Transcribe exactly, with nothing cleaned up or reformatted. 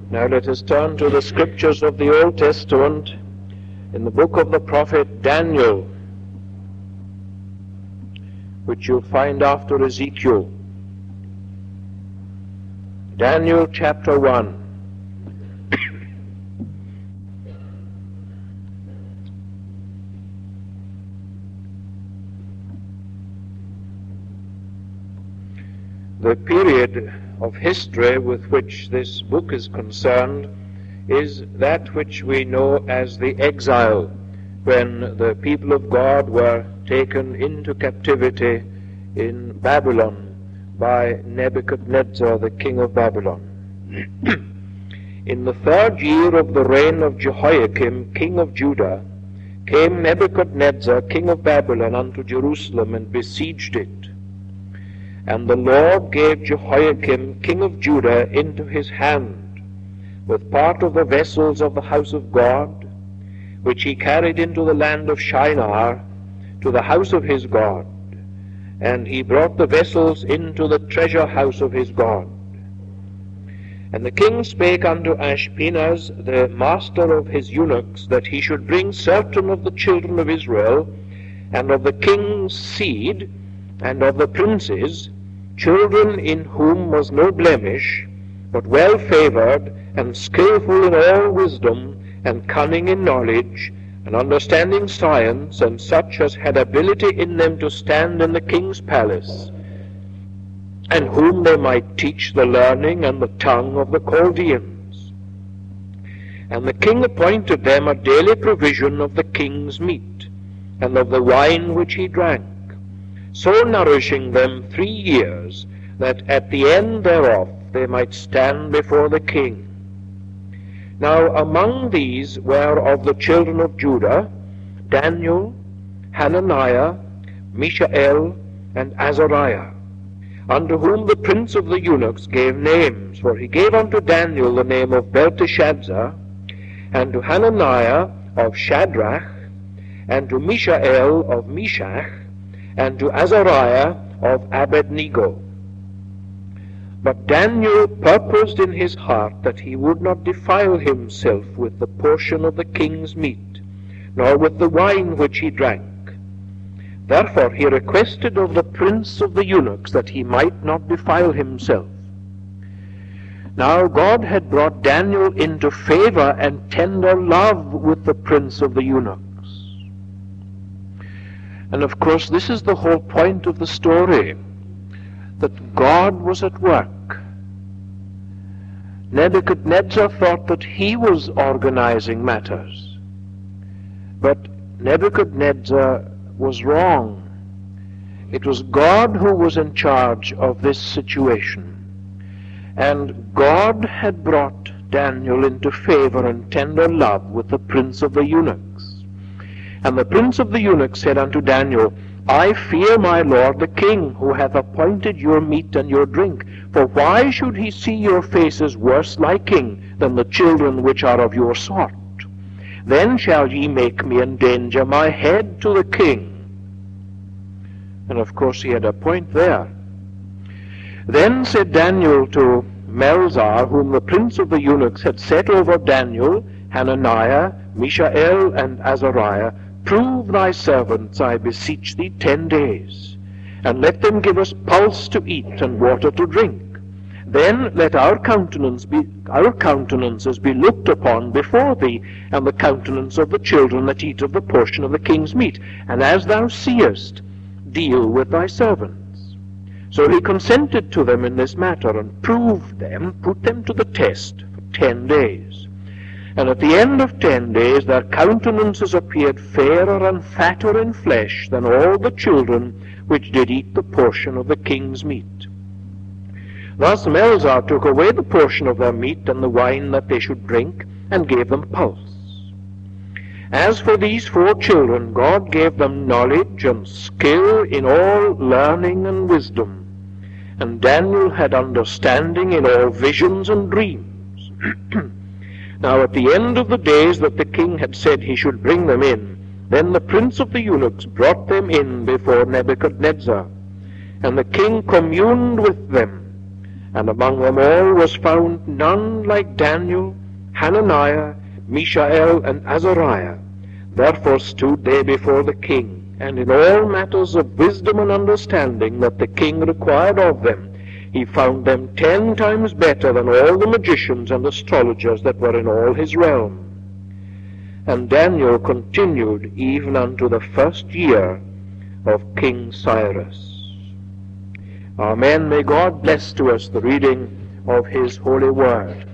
Now let us turn to the scriptures of the Old Testament in the book of the prophet Daniel, which you'll find after Ezekiel. Daniel chapter one. The period of history with which this book is concerned is that which we know as the exile, when the people of God were taken into captivity in Babylon by Nebuchadnezzar, the king of Babylon. In the third year of the reign of Jehoiakim, king of Judah, came Nebuchadnezzar, king of Babylon, unto Jerusalem, and besieged it. And the Lord gave Jehoiakim, king of Judah, into his hand, with part of the vessels of the house of God, which he carried into the land of Shinar, to the house of his God. And he brought the vessels into the treasure house of his God. And the king spake unto Ashpenaz, the master of his eunuchs, that he should bring certain of the children of Israel, and of the king's seed, and of the princes, children in whom was no blemish, but well favored, and skillful in all wisdom, and cunning in knowledge, and understanding science, and such as had ability in them to stand in the king's palace, and whom they might teach the learning and the tongue of the Chaldeans. And the king appointed them a daily provision of the king's meat, and of the wine which he drank, so nourishing them three years, that at the end thereof they might stand before the king. Now among these were of the children of Judah Daniel, Hananiah, Mishael, and Azariah, unto whom the prince of the eunuchs gave names. For he gave unto Daniel the name of Belteshazzar, and to Hananiah of Shadrach, and to Mishael of Meshach, and to Azariah of Abednego. But Daniel purposed in his heart that he would not defile himself with the portion of the king's meat, nor with the wine which he drank. Therefore he requested of the prince of the eunuchs that he might not defile himself. Now God had brought Daniel into favor and tender love with the prince of the eunuchs. And of course this is the whole point of the story, that God was at work. Nebuchadnezzar thought that he was organizing matters, but Nebuchadnezzar was wrong. It was God who was in charge of this situation, and God had brought Daniel into favor and tender love with the prince of the eunuchs. And the prince of the eunuchs said unto Daniel, I fear my lord the king, who hath appointed your meat and your drink. For why should he see your faces worse liking than the children which are of your sort? Then shall ye make me endanger my head to the king. And of course he had a point there. Then said Daniel to Melzar, whom the prince of the eunuchs had set over Daniel, Hananiah, Mishael, and Azariah, Prove thy servants, I beseech thee, ten days, and let them give us pulse to eat and water to drink. Then let our countenance be, our countenances be looked upon before thee, and the countenance of the children that eat of the portion of the king's meat. And as thou seest, deal with thy servants. So he consented to them in this matter, and proved them, put them to the test for ten days. And at the end of ten days their countenances appeared fairer and fatter in flesh than all the children which did eat the portion of the king's meat. Thus Melzar took away the portion of their meat and the wine that they should drink, and gave them pulse. As for these four children, God gave them knowledge and skill in all learning and wisdom, and Daniel had understanding in all visions and dreams. Now at the end of the days that the king had said he should bring them in, then the prince of the eunuchs brought them in before Nebuchadnezzar, and the king communed with them, And among them all was found none like Daniel, Hananiah, Mishael, and Azariah. Therefore stood they before the king, and in all matters of wisdom and understanding that the king required of them, he found them ten times better than all the magicians and astrologers that were in all his realm. And Daniel continued even unto the first year of King Cyrus. Amen. May God bless to us the reading of his holy word.